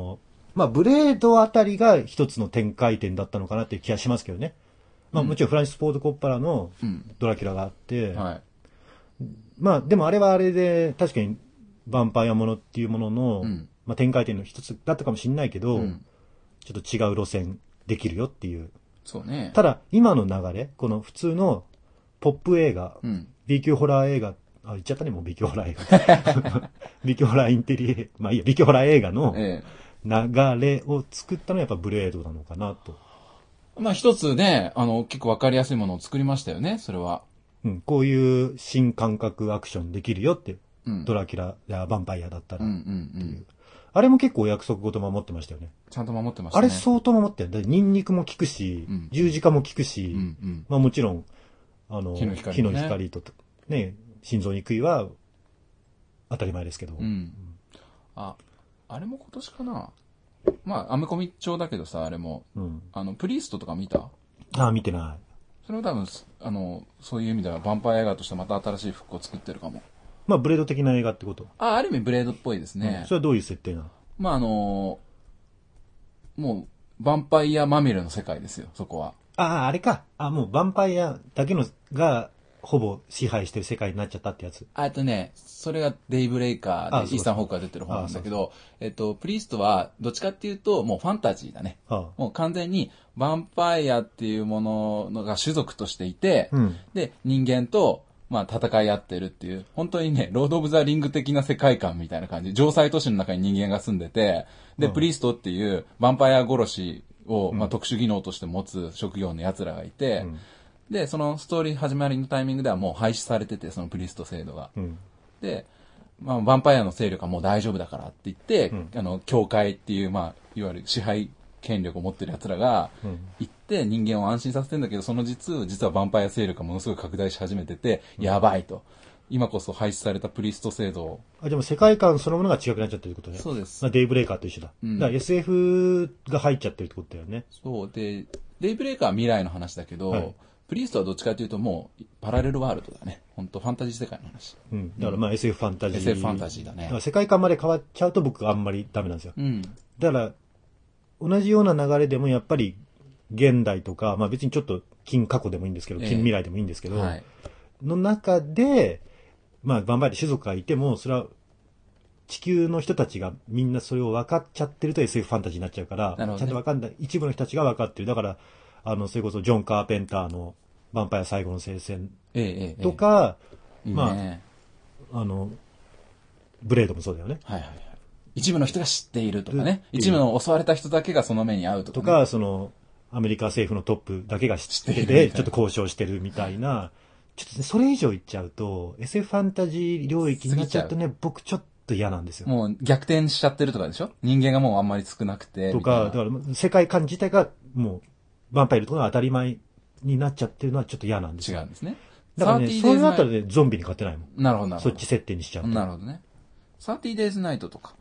まあ、ブレードあたりが一つの展開点だったのかなっていう気がしますけどね。まあ、もちろんフランシス・フォード・コッパラのドラキュラがあって、 はい。 まあ、でもあれはあれで、確かに、ヴァンパイアものっていうものの、まあ、展開点の一つだったかもしれないけど、ちょっと違う路線できるよっていう。 そうね。 ただ、今の流れ、この普通のポップ映画、B 級ホラー映画、言っちゃったね、もう B 級ホラー映画。B 級ホラーインテリまあいいや、B 級ホラー映画の流れを作ったのはやっぱブレードなのかなと。 まあ一つね、結構わかりやすいものを作りましたよね、それは。 こういう新感覚アクションできるよって、ドラキュラやヴァンパイアだったらっていう。あれも結構お約束事守ってましたよね。 ちゃんと守ってましたね。 あれ相当守ってる。ニンニクも効くし、十字架も効くし、まあもちろん、 火の光と、ね、心臓に食いは当たり前ですけど。 あれも今年かな。まあ、アメコミ調だけどさ、あれも。プリーストとか見た？ 見てない。 それは多分、そういう意味では、ヴァンパイア映画としてまた新しい服を作ってるかも。 まあ、ブレード的な映画ってこと？ ある意味ブレードっぽいですね。 それはどういう設定なの？ まあ、もう、ヴァンパイアまみれの世界ですよ、そこは。 あれか。もうヴァンパイアだけのが、ほぼ支配してる世界になっちゃったってやつ。 それがデイブレイカーでイーサン・ホークが出てる本なんだけど、プリーストはどっちかっていうともうファンタジーだね。もう完全にヴァンパイアっていうものが種族としていて、で、人間とまあ戦い合ってるっていう、本当にね、ロード・オブ・ザ・リング的な世界観みたいな感じ。城塞都市の中に人間が住んでて、で、プリーストっていうヴァンパイア殺しを、まあ、特殊技能として持つ職業の奴らがいて、で、そのストーリー始まりのタイミングではもう廃止されてて、そのプリスト制度が。で、まあ、ヴァンパイアの勢力はもう大丈夫だからって言って、教会っていう、まあ、いわゆる支配権力を持ってる奴らが、行って人間を安心させてんだけど、その実はヴァンパイア勢力がものすごい拡大し始めてて、やばいと。今こそ廃止されたプリスト制度を。 でも世界観そのものが違くなっちゃってるってことね。 そうです。 まあ、デイブレイカーと一緒だ。だから SF が入っちゃってるってことだよね。 そう。で、デイブレイカーは未来の話だけど、プリーストはどっちかというともうパラレルワールドだね。本当ファンタジー世界の話。 だからまあ SF ファンタジー。 SF ファンタジーだね。だから世界観まで変わっちゃうと僕あんまりダメなんですよ。だから同じような流れでもやっぱり現代とか、まあ別にちょっと近過去でもいいんですけど、近未来でもいいんですけど、の中で、まあヴァンパイアで種族がいても、それは地球の人たちがみんなそれを分かっちゃってると SF ファンタジーになっちゃうから、ちゃんと分かんない、一部の人たちが分かってる。だから、それこそジョン・カーペンターのヴァンパイア最後の聖戦とか、まあ、ブレードもそうだよね。 一部の人が知っているとかね。一部の襲われた人だけがその目に遭うとか、ね。とか、 その、アメリカ政府のトップだけが知ってて、ちょっと交渉してるみたいな、ちょっと、ね、それ以上言っちゃうと、SF ファンタジー領域になっちゃうとね、僕ちょっと嫌なんですよ。 もう逆転しちゃってるとかでしょ？人間がもうあんまり少なくて。 とか、だから世界観自体がもう、ヴァンパイルとかが当たり前になっちゃってるのはちょっと嫌なんですよ。 違うんですね。 だからね、そういうあたりでゾンビに勝てないもん。 なるほど、なるほど。 そっち設定にしちゃうと。 なるほどね。30 Days Night とか。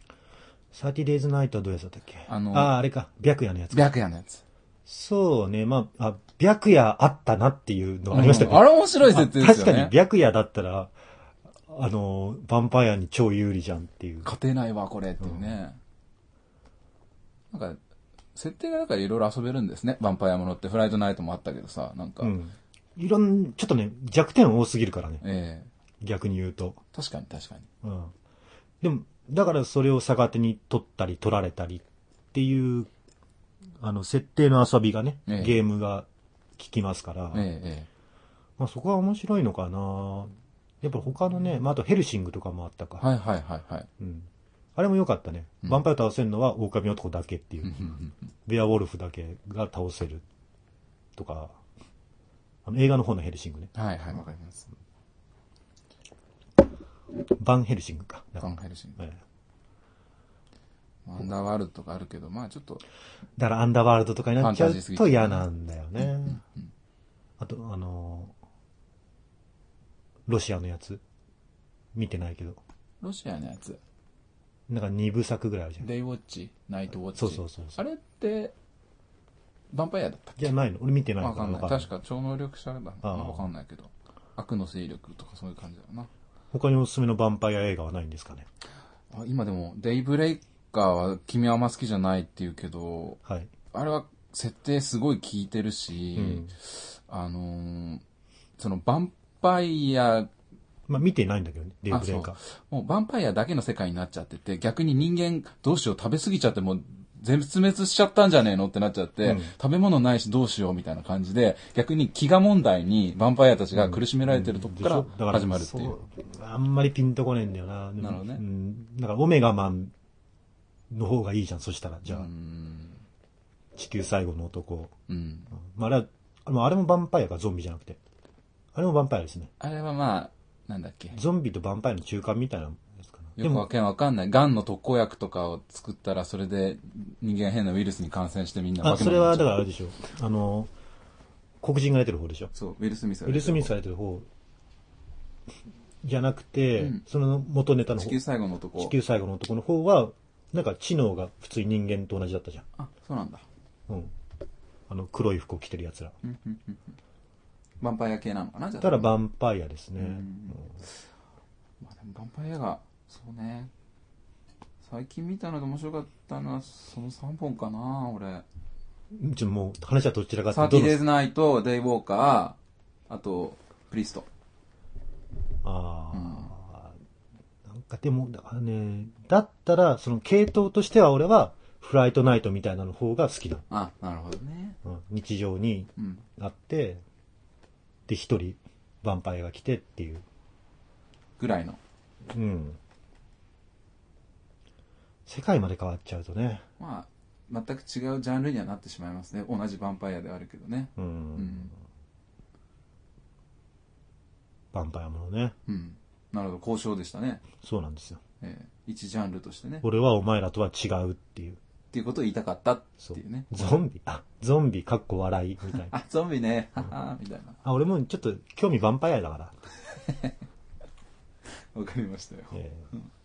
30 Days Night はどういうやつだったっけ？あれか。白夜のやつ。 白夜のやつ。 そうね。まあ、白夜あったなっていうのがありましたけど、 あれ面白い設定ですよね。 確かに白夜だったら、ヴァンパイアに超有利じゃんっていう。 勝てないわ、これっていうね。なんか、設定がだからいろいろ遊べるんですね。ヴァンパイアものって。フライトナイトもあったけどさ、なんか。 ちょっとね、弱点多すぎるからね。逆に言うと。 確かに確かに。 でも、だからそれを逆手に取ったり取られたりっていう、設定の遊びがね、ゲームが効きますから、まあそこは面白いのかな。やっぱ他のね、まああとヘルシングとかもあったか。あれも良かったね。ヴァンパイア倒せるのは狼男だけっていう。ベアウォルフだけが倒せるとか、映画の方のヘルシングね。 わかります。 バンヘルシングか。 バンヘルシング。アンダーワールドとかあるけど、まあちょっと。 だからアンダーワールドとかになっちゃうと嫌なんだよね。あと、ロシアのやつ見てないけど。 ロシアのやつなんか2部作ぐらいあるじゃん。 デイウォッチ、ナイトウォッチ。 そう。 あれって、ヴァンパイアだったっけ？ じゃないの？俺見てないから。わかんない。確か超能力者だ。わかんないけど。悪の勢力とかそういう感じだな。 他におすすめのヴァンパイア映画はないんですかね？ 今でも、デイブレイカーは君はあんま好きじゃないって言うけど、 はい。 あれは設定すごい効いてるし、 うんそのヴァンパイア、 まあ見てないんだけどね、デイブレイカー。 もうヴァンパイアだけの世界になっちゃってて、逆に人間どうしよう食べ過ぎちゃってもう全滅しちゃったんじゃねえのってなっちゃって、食べ物ないしどうしようみたいな感じで、逆に飢餓問題にヴァンパイアたちが苦しめられてるとこから始まるっていう。 あんまりピンとこねえんだよな。 なるほどね。 だからオメガマンの方がいいじゃん、そしたら。じゃあ。地球最後の男。まあ、あれもヴァンパイアかゾンビじゃなくて。あれもヴァンパイアですね。 あれはまあ、なんだっけ。 ゾンビとヴァンパイアの中間みたいなやつかな。 よくわかんない。癌の特効薬とかを作ったら、それで人間変なウイルスに感染してみんなそれはだからあれでしょ。黒人が出てる方でしょ。 そう、ウィル・スミスが出てる方じゃなくて、その元ネタの方。 地球最後の男の方は、なんか知能が普通に人間と同じだったじゃん。 あ、そうなんだ。 黒い服を着てる奴ら。 ヴァンパイア系なのかなじゃあ。 ただヴァンパイアですね。 まあでもヴァンパイアが、そうね。最近見たので面白かったのは、その3本かな、俺。 もう話はどちらかっていうと。30 Days Night、デイ・ウォーカー、あと、プリスト。 なんかでも、だからね、だったら、その系統としては俺は、フライトナイトみたいなの方が好きだ。 あ、なるほどね。 日常にあって、で、一人、ヴァンパイアが来てっていう。 ぐらいの。 世界まで変わっちゃうとね。 まあ、全く違うジャンルにはなってしまいますね。同じヴァンパイアではあるけどね。 ヴァンパイアものね。 なるほど、交渉でしたね。 そうなんですよ。 一ジャンルとしてね。 俺はお前らとは違うっていう。 っていうことを言いたかったっていうね。 ゾンビ、かっこ笑い、みたいな。 あ、ゾンビね、ははみたいな。 俺もちょっと興味ヴァンパイアだから。 わかりましたよ。